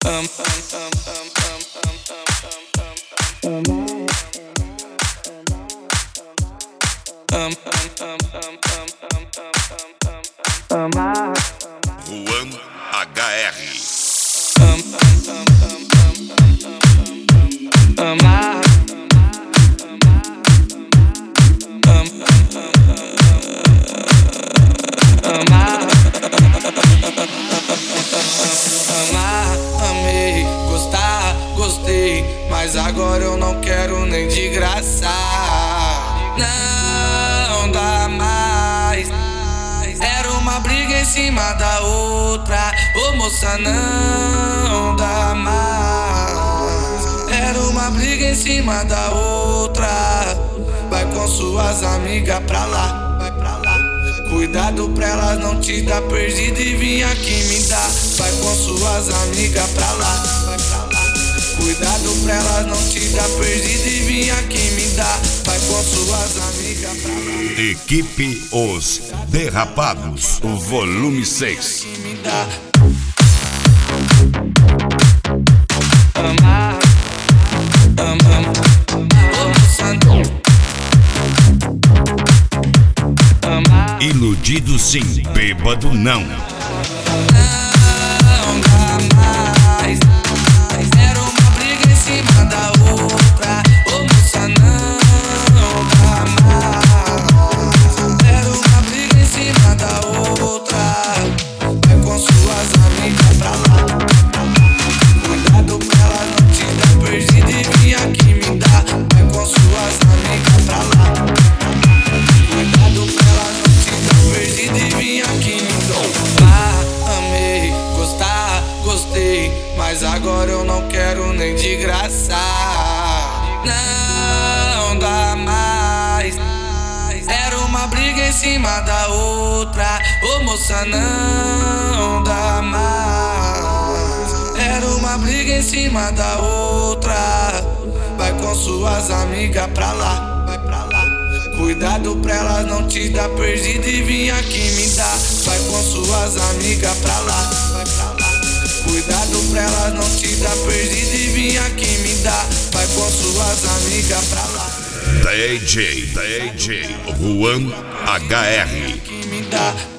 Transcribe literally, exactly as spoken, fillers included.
Juan H R. Amar, amei, gostar, gostei, mas agora eu não quero nem de graça. Não dá mais. Era uma briga em cima da outra. Ô moça, não dá mais. Era uma briga em cima da outra. Vai com suas amigas pra lá, vai pra lá. Cuidado pra elas não te dar perdido e vir aqui me dar. Vai com suas amigas pra lá, vai pra lá. Cuidado pra elas não te dar perdido e vir aqui me dar. Vai com suas amigas pra lá. Equipe Os Derrapados, o volume seis. Me dá. Amar, amar, ô moça, amar. Iludido sim, bêbado não. Não dá mais. Era uma briga em cima da outra. Ô moça, não dá mais. Era uma briga em cima da outra. Vai com suas amigas pra lá. Cuidado pra ela não te dar perdido e vir aqui me dar. Vai com suas amigas pra lá. Cuidado pra ela não te dar perdido e vir aqui me dar. Ah, amei, gostar, gostei, mas agora eu não quero nem de graça. Não dá mais. Era uma briga em cima da outra. Ô moça, não dá mais. Era uma briga em cima da outra. Vai com suas amigas pra lá, vai pra lá. Cuidado pra elas não te dar perdido e vir aqui me dar. Vai com suas amigas pra lá, vai pra lá. Cuidado pra elas não te dar perdido e vir aqui me dar. Vai com suas amigas pra lá. D J, D J Juan H R. Que me dá.